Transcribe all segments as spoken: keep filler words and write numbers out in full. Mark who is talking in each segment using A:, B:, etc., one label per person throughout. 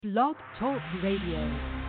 A: Blog Talk Radio.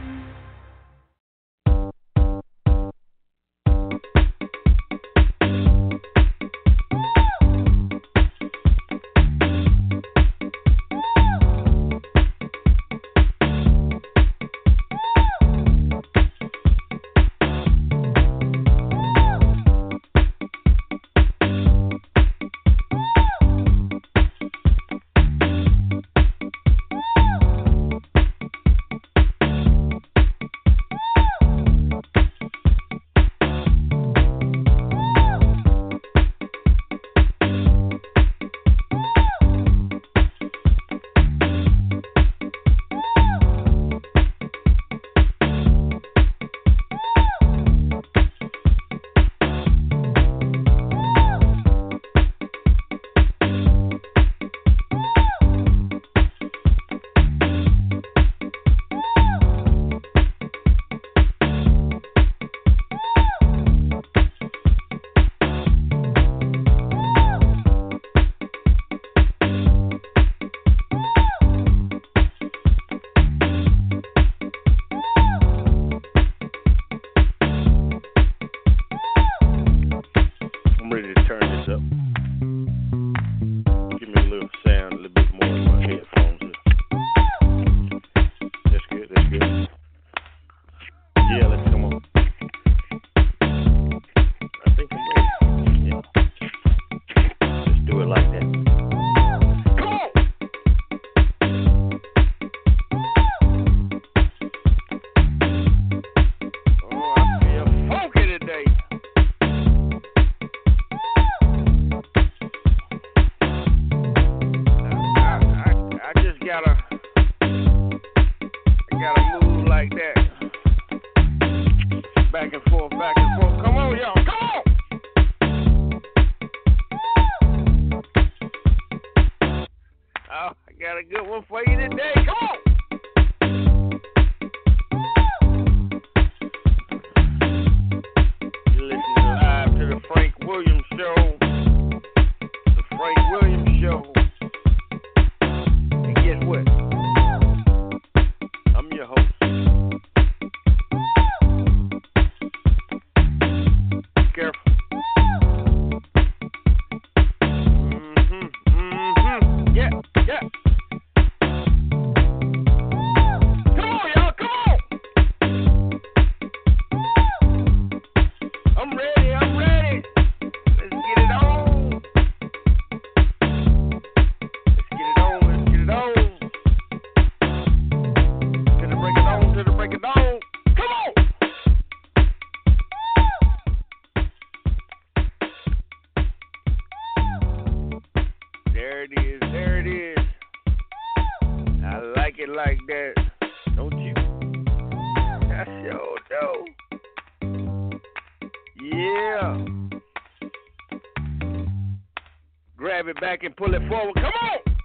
B: And pull it forward. Come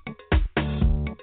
B: on!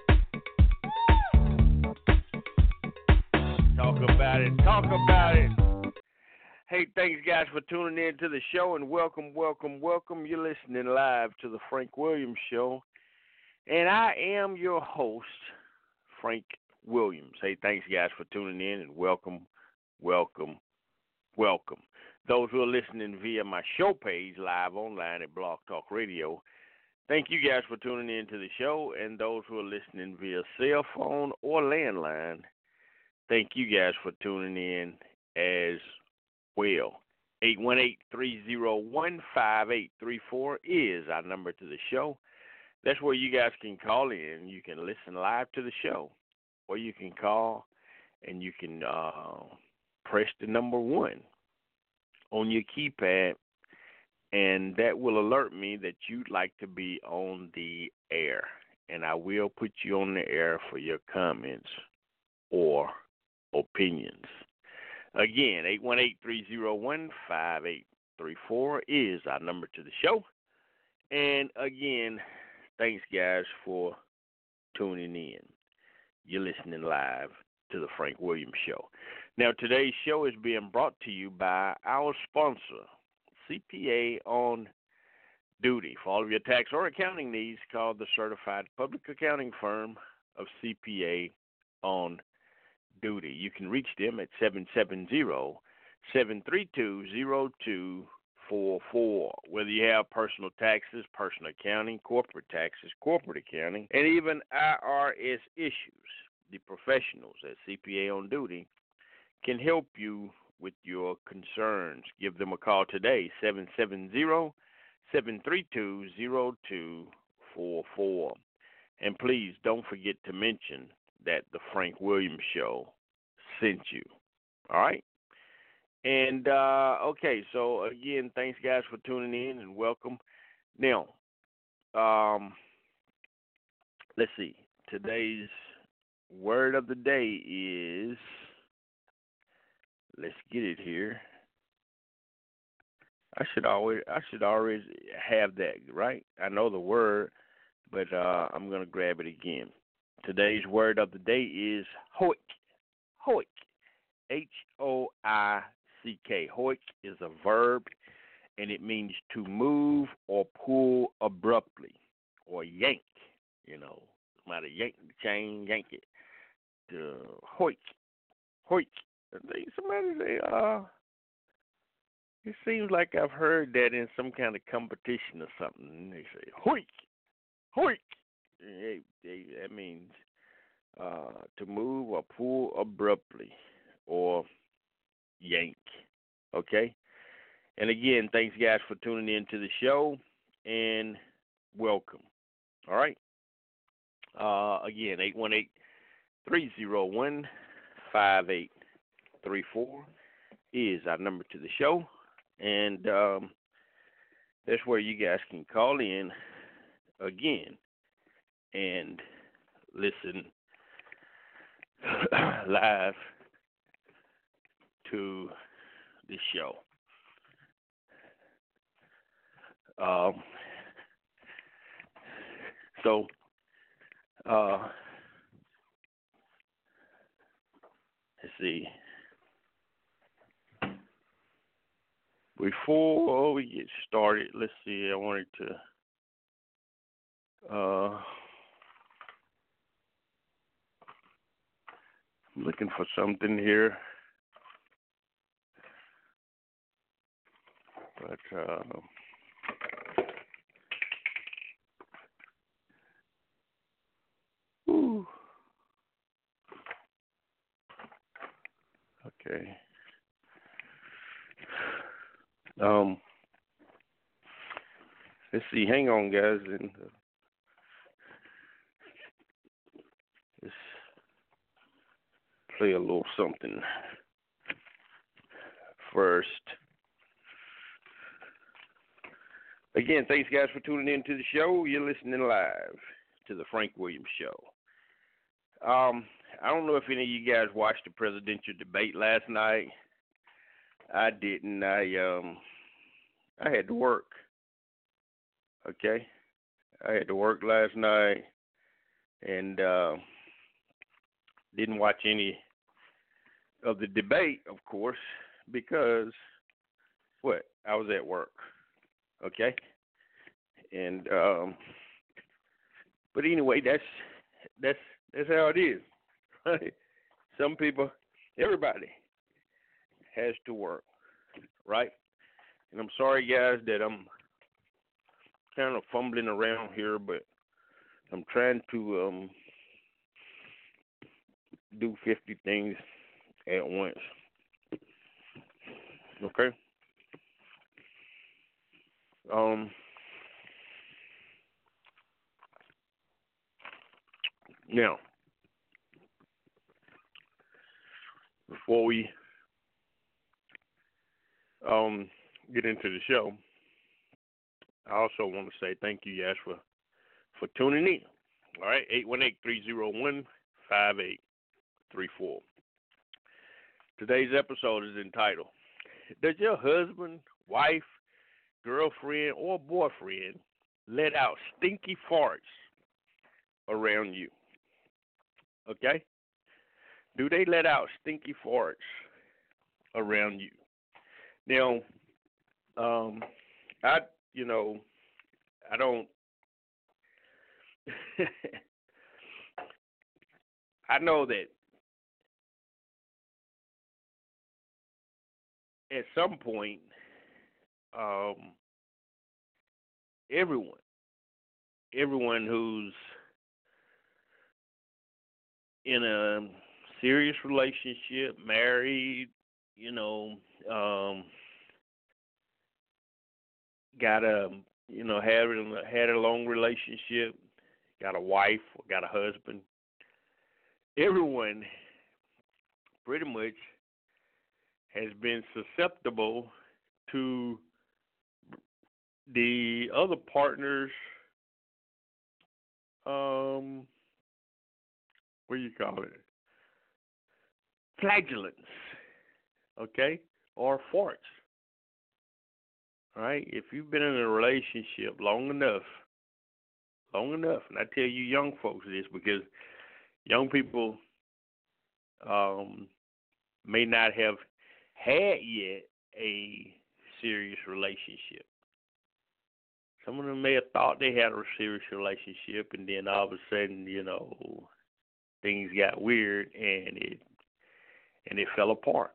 B: Talk about it. Talk about it. Hey, thanks, guys, for tuning in to the show, and welcome, welcome, welcome. You're listening live to the Frank Williams Show, and I am your host, Frank Williams. Hey, thanks, guys, for tuning in, and welcome, welcome, welcome. Those who are listening via my show page live online at Blog Talk Radio, thank you guys for tuning in to the show, and those who are listening via cell phone or landline, thank you guys for tuning in as well. eight one eight, three oh one, five eight three four is our number to the show. That's where you guys can call in. You can listen live to the show, or you can call and you can uh, press the number one on your keypad, and that will alert me that you'd like to be on the air. And I will put you on the air for your comments or opinions. Again, eight one eight, three oh one, five eight three four is our number to the show. And again, thanks, guys, for tuning in. You're listening live to the Frank Williams Show. Now, today's show is being brought to you by our sponsor, C P A on duty. For all of your tax or accounting needs, call the certified public accounting firm of C P A on duty. You can reach them at seven seven zero, seven three two, zero two four four. Whether you have personal taxes, personal accounting, corporate taxes, corporate accounting, and even I R S issues, the professionals at C P A on duty can help you with your concerns. Give them a call today, seven seven zero, seven three two, zero two four four. And please don't forget to mention that the Frank Williams Show sent you. All right? And, uh, okay, so again, thanks, guys, for tuning in and welcome. Now, um, let's see. Today's word of the day is, let's get it here. I should always, I should always have that, right? I know the word, but uh, I'm going to grab it again. Today's word of the day is hoik. Hoik. H O I C K. Hoik is a verb, and it means to move or pull abruptly or yank. You know, somebody yank the chain, yank it. To hoik. Hoik. Somebody say, uh, it seems like I've heard that in some kind of competition or something. They say, hoik. Hoik. Hey, hey, that means uh, to move or pull abruptly or yank. Okay? And again, thanks, guys, for tuning in to the show, and welcome. All right? Uh, again, eight one eight, three zero one, five eight three four is our number to the show, and um, that's where you guys can call in again and listen live to the show. Um, so, uh, let's see. Before we get started, let's see. I wanted to. Uh, I'm looking for something here, but uh, ooh, okay. Um, let's see. Hang on, guys, and uh, let's play a little something first. Again, thanks, guys, for tuning in to the show. You're listening live to the Frank Williams Show. Um, I don't know if any of you guys watched the presidential debate last night. I didn't. I um, I had to work. Okay, I had to work last night, and uh, didn't watch any of the debate, of course, because what? I was at work. Okay, and um, but anyway, that's that's that's how it is. Right? Some people, everybody has to work, right? And I'm sorry, guys, that I'm kind of fumbling around here, but I'm trying to um, do fifty things at once. Okay. Um. Now, before we um get into the show, I also want to say thank you guys for, for tuning in. All right, eight one eight, three zero one, five eight three four. Today's episode is entitled, Does your husband, wife, girlfriend, or boyfriend let out stinky farts around you? Okay? Do they let out stinky farts around you? Now, um, I, you know, I don't, I know that at some point, um, everyone, everyone who's in a serious relationship, married, you know, um, got a, you know, had a, had a long relationship, got a wife, or got a husband. Everyone pretty much has been susceptible to the other partner's, um, what do you call it, flagellants, okay, or farts. All right, if you've been in a relationship long enough, long enough, and I tell you young folks this because young people um, may not have had yet a serious relationship. Some of them may have thought they had a serious relationship, and then all of a sudden, you know, things got weird and it and it fell apart.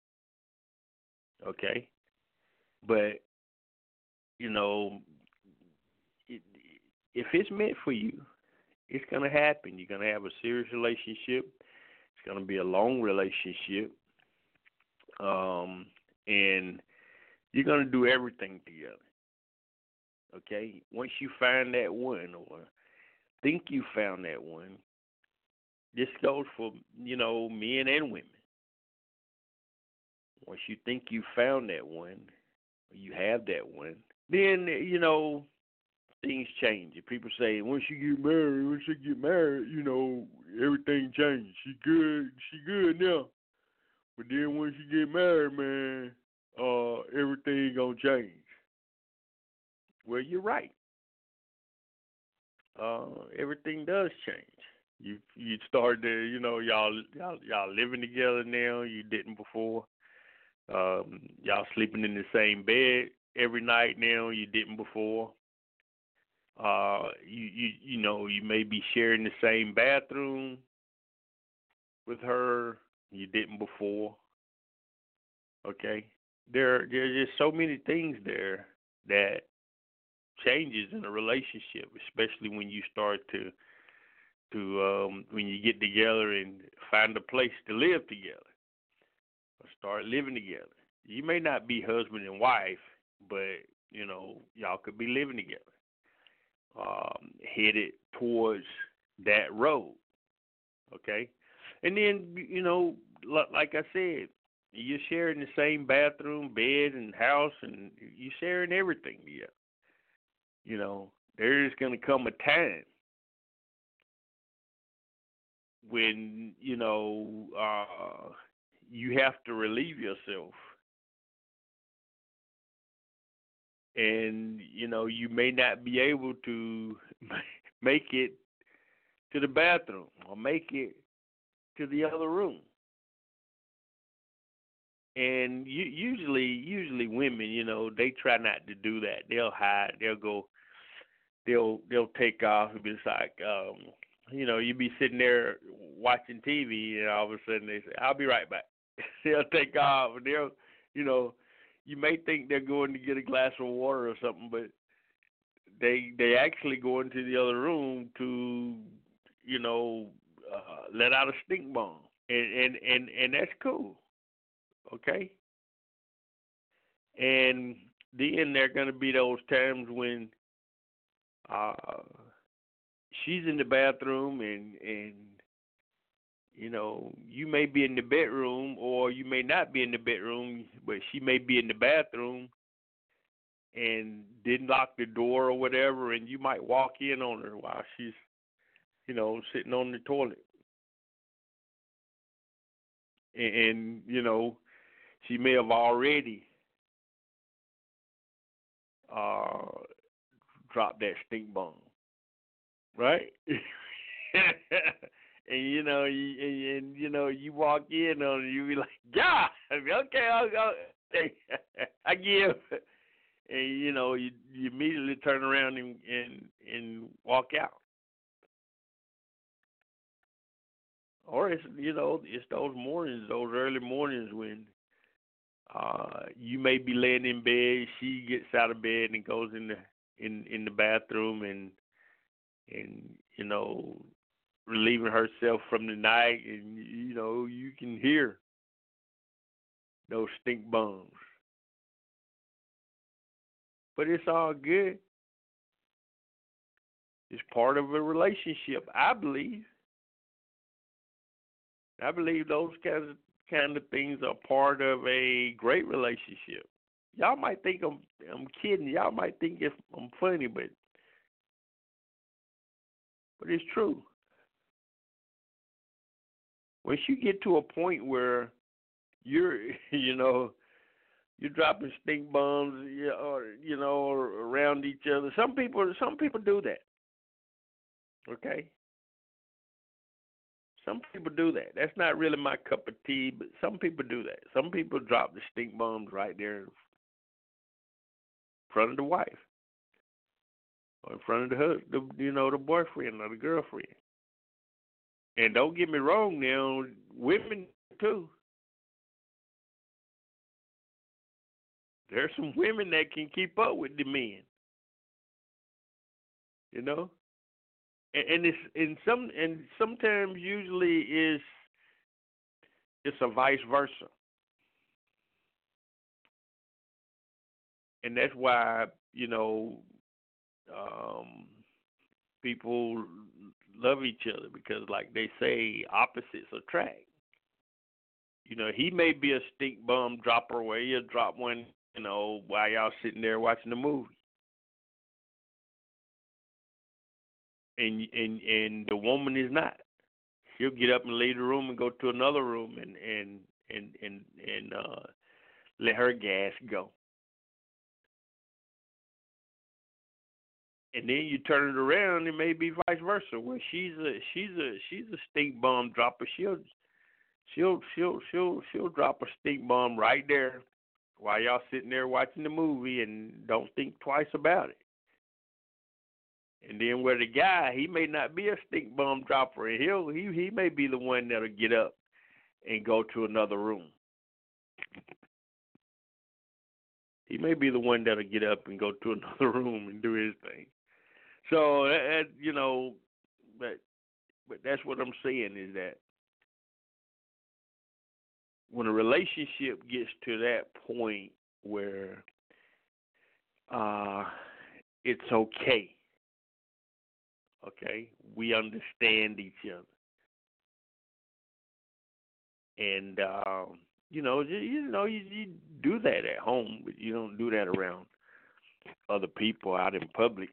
B: Okay, but you know, it, if it's meant for you, it's gonna happen. You're gonna have a serious relationship. It's gonna be a long relationship, um, and you're gonna do everything together. Okay, once you find that one, or think you found that one, this goes for, you know, men and women. Once you think you found that one, or you have that one, then, you know, things change. If people say, once you get married, once you get married, you know, everything changes. She good, she good now. But then once you get married, man, uh, everything gonna change. Well, you're right. Uh, everything does change. You you start to, you know, y'all y'all y'all living together now. You didn't before. Um, y'all sleeping in the same bed every night now. You didn't before. Uh, you you you know, you may be sharing the same bathroom with her. You didn't before. Okay, there there's just so many things there that changes in a relationship, especially when you start to to um, when you get together and find a place to live together or start living together. You may not be husband and wife, but you know y'all could be living together, um, headed towards that road. Okay, and then you know, like I said, you're sharing the same bathroom, bed, and house, and you're sharing everything together. You know, there is going to come a time when, you know, uh, you have to relieve yourself. And, you know, you may not be able to make it to the bathroom or make it to the other room. And you, usually, usually women, you know, they try not to do that. They'll hide. They'll go. They'll they'll take off. It's like, um, you know, you be sitting there watching T V, and all of a sudden they say, "I'll be right back." They'll take off, and they'll, you know, you may think they're going to get a glass of water or something, but they they actually go into the other room to, you know, uh, let out a stink bomb, and and and and that's cool. Okay. And then there are going to be those times when uh, she's in the bathroom and, and, you know, you may be in the bedroom or you may not be in the bedroom, but she may be in the bathroom and didn't lock the door or whatever, and you might walk in on her while she's, you know, sitting on the toilet. And, and you know, she may have already uh, dropped that stink bomb, right? And you know, you, and, and you know, you walk in on it, you be like, "God, okay, I'll go." I give, and you know, you, you immediately turn around and, and and walk out. Or it's, you know, it's those mornings, those early mornings when Uh, you may be laying in bed. She gets out of bed and goes in the in in the bathroom and and you know relieving herself from the night, and you know you can hear those stink bums. But it's all good. It's part of a relationship, I believe. I believe those kinds of kind of things are part of a great relationship. Y'all might think I'm I'm kidding. Y'all might think if I'm funny, but but it's true. Once you get to a point where you're you know you're dropping stink bombs, you- or you know, or around each other. Some people, some people do that. Okay, some people do that. That's not really my cup of tea, but some people do that. Some people drop the stink bombs right there in front of the wife, or in front of the husband, you know, the boyfriend or the girlfriend. And don't get me wrong, now women too. There's some women that can keep up with the men, you know. And, and it's and some and sometimes usually is it's a vice versa, and that's why you know um, people love each other because, like they say, opposites attract. You know, he may be a stink bum dropper where he'll drop one, you know, while y'all sitting there watching the movie. And and and the woman is not. She'll get up and leave the room and go to another room and and and and, and uh, let her gas go. And then you turn it around, it may be vice versa, where she's a she's a she's a stink bomb dropper. She'll she'll she'll she'll she'll drop a stink bomb right there while y'all sitting there watching the movie and don't think twice about it. And then where the guy, he may not be a stink bomb dropper, and he'll he he may be the one that'll get up and go to another room. He may be the one that'll get up and go to another room and do his thing. So that, that you know, but but that's what I'm saying is that when a relationship gets to that point where uh, it's okay, okay, we understand each other, and um, you know, you, you know, you, you do that at home, but you don't do that around other people out in public.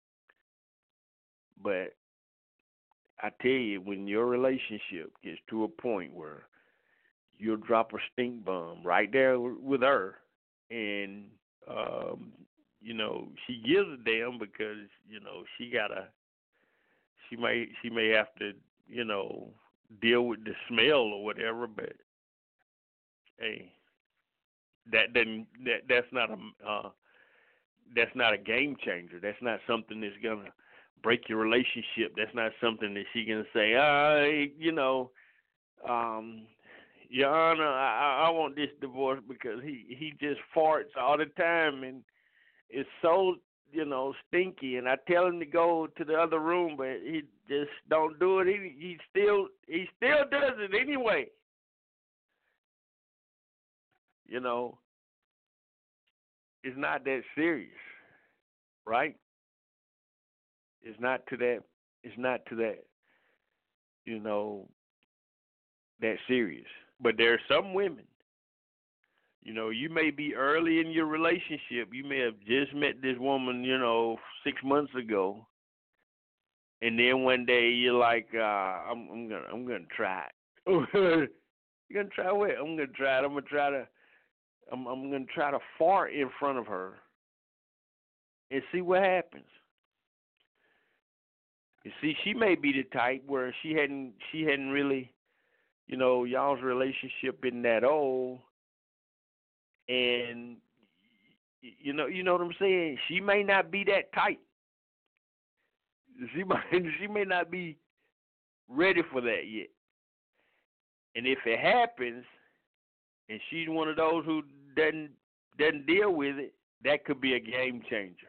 B: But I tell you, when your relationship gets to a point where you'll drop a stink bomb right there with her, and um, you know she gives a damn because you know she gotta, she may she may have to you know deal with the smell or whatever, but hey, that doesn't that that's not a uh, that's not a game changer. That's not something that's gonna break your relationship. That's not something that she gonna say, ah, you know, um, Your Honor, I, I want this divorce because he he just farts all the time and it's so you know stinky. And I tell him to go to the other room, but he just don't do it. He he still he still does it anyway. You know, it's not that serious, right? It's not to that. It's not to that. You know, that serious. But there are some women. You know, you may be early in your relationship. You may have just met this woman, you know, six months ago, and then one day you're like, uh, I'm, I'm gonna, I'm gonna try it. You're gonna try what? I'm gonna try it. I'm gonna try to, I'm, I'm gonna try to fart in front of her and see what happens. You see, she may be the type where she hadn't, she hadn't really, you know, y'all's relationship isn't that old. And you know, you know what I'm saying. She may not be that tight. She might, she may not be ready for that yet. And if it happens, and she's one of those who doesn't doesn't deal with it, that could be a game changer.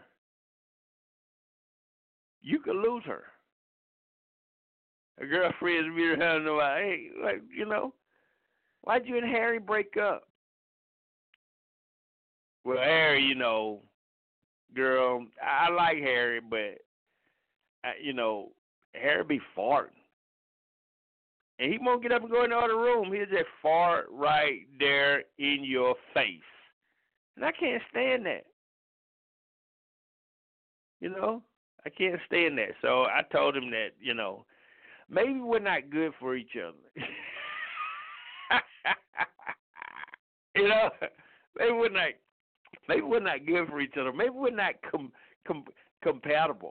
B: You could lose her. A girlfriend's be around and like, hey, like, you know, why'd you and Harry break up? Well, Harry, you know, girl, I like Harry, but, uh, you know, Harry be farting. And he won't get up and go in the other room. He'll just fart right there in your face. And I can't stand that. You know, I can't stand that. So I told him that, you know, maybe we're not good for each other. You know, maybe we're not, maybe we're not good for each other. Maybe we're not com, com, compatible.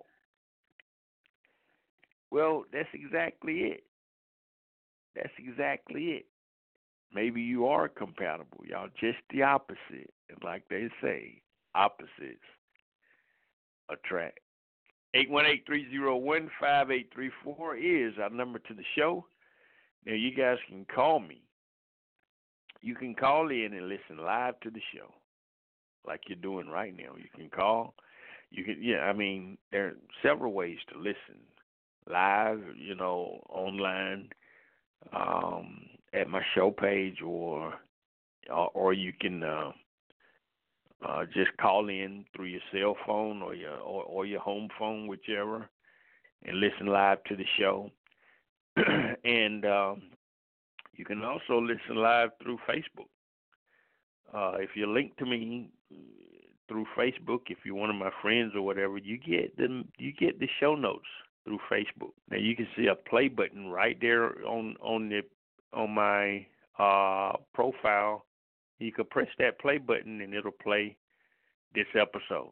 B: Well, that's exactly it. That's exactly it. Maybe you are compatible. Y'all just the opposite. And like they say, opposites attract. eight one eight, three oh one, five eight three four is our number to the show. Now, you guys can call me. You can call in and listen live to the show like you're doing right now. You can call. You can, yeah, I mean, there are several ways to listen. Live, you know, online, um, at my show page, or or, or you can uh, uh, just call in through your cell phone or your or, or your home phone, whichever, and listen live to the show. And um, you can also listen live through Facebook. Uh, if you link to me through Facebook, if you're one of my friends or whatever, you get the you get the show notes through Facebook. Now you can see a play button right there on on the on my uh, profile. You can press that play button and it'll play this episode.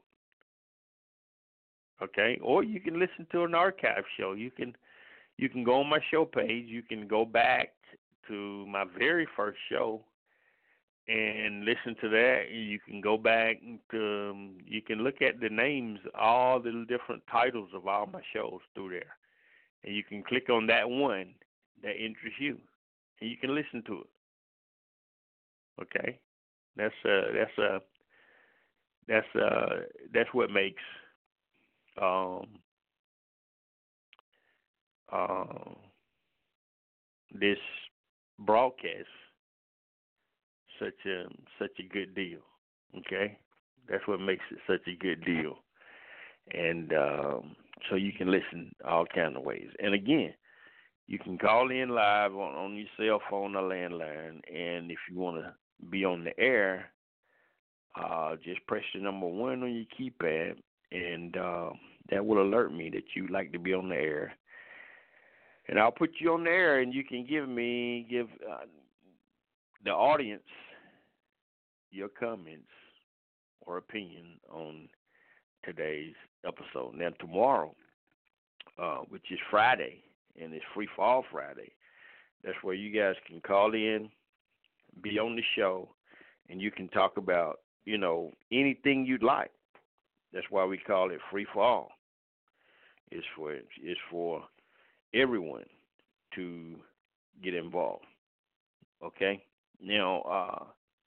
B: Okay, or you can listen to an archive show. You can you can go on my show page. You can go back to my very first show and listen to that. You can go back to, um, you can look at the names, all the different titles of all my shows through there. And you can click on that one that interests you, and you can listen to it. Okay? That's uh that's uh that's uh that's what makes um uh, this broadcast such a such a good deal. Okay, that's what makes it such a good deal. And um, so you can listen all kind of ways. And again, you can call in live on, on your cell phone or landline. And if you want to be on the air, uh, just press the number one on your keypad, and uh, that will alert me that you'd like to be on the air. And I'll put you on the air, and you can give me give. Uh, the audience your comments or opinion on today's episode. Now, tomorrow, uh, which is Friday, and it's Free Fall Friday, that's where you guys can call in, be on the show, and you can talk about, you know, anything you'd like. That's why we call it Free Fall. It's for, it's for everyone to get involved. Okay? Now, uh,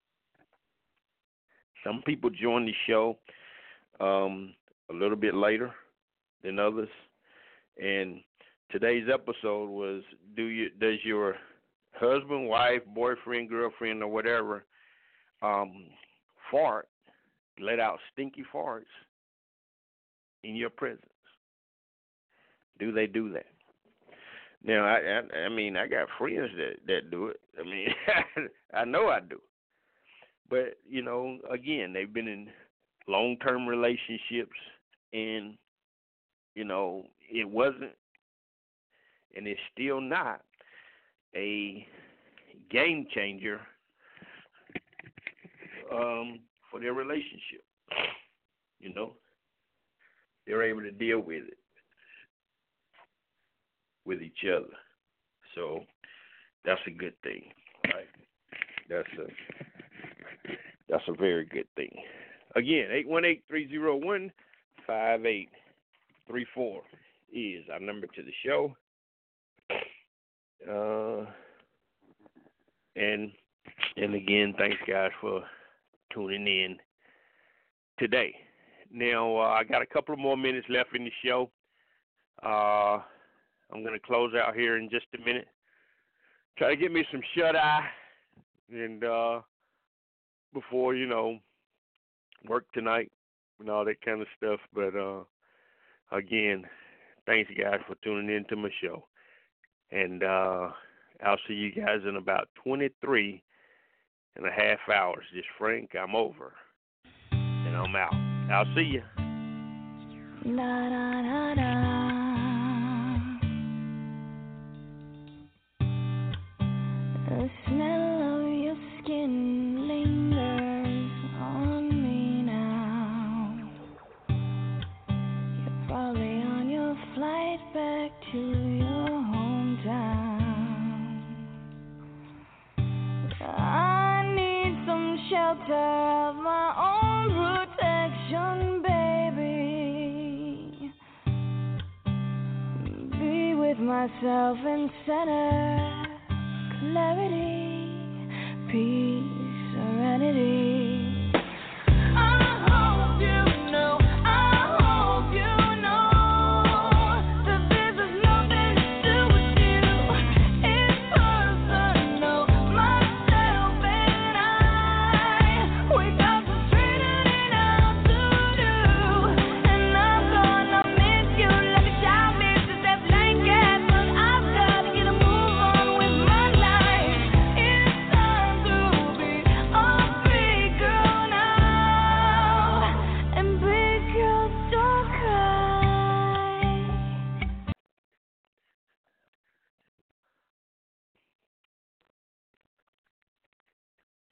B: some people join the show um, a little bit later than others, and today's episode was: Do you does your husband, wife, boyfriend, girlfriend, or whatever um, fart, let out stinky farts in your presence? Do they do that? Now, I, I, I mean, I got friends that, that do it. I mean, I know I do. But, you know, again, they've been in long-term relationships, and, you know, it wasn't, and it's still not, a game changer um, for their relationship. You know, they're able to deal with it, with each other. So that's a good thing, right? That's a that's a very good thing. Again, eight one eight, three oh one, five eight three four is our number to the show. Uh, and and again, thanks guys for tuning in today. Now, uh, I got a couple of more minutes left in the show. Uh, I'm going to close out here in just a minute. Try to get me some shut-eye and uh, before, you know, work tonight and all that kind of stuff. But, uh, again, thanks, guys, for tuning in to my show. And uh, I'll see you guys in about twenty-three and a half hours. Just Frank, I'm over. And I'm out. I'll see you.
C: Da, da, da, da. The smell of your skin lingers on me now. You're probably on your flight back to your hometown. I need some shelter of my own protection, baby. Be with myself and center clarity, peace.